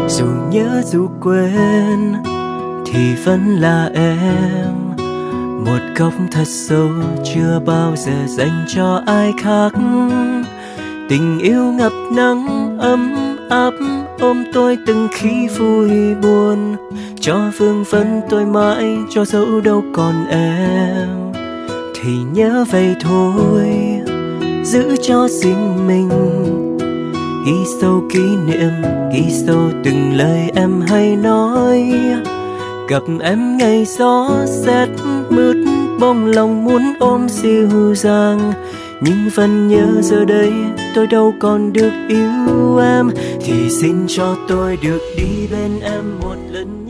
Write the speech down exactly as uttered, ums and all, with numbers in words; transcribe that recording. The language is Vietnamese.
Dù nhớ dù quên thì vẫn là em, một góc thật sâu chưa bao giờ dành cho ai khác. Tình yêu ngập nắng ấm áp ôm tôi từng khi vui buồn, cho vương vấn tôi mãi cho dẫu đâu còn em. Thì nhớ vậy thôi, giữ cho riêng mình, ghi sâu kỷ niệm, ghi sâu từng lời em hay nói. Gặp em ngày gió rét mướt, bông lòng muốn ôm dịu dàng, nhưng vẫn nhớ giờ đây tôi đâu còn được yêu em. Thì xin cho tôi được đi bên em một lần.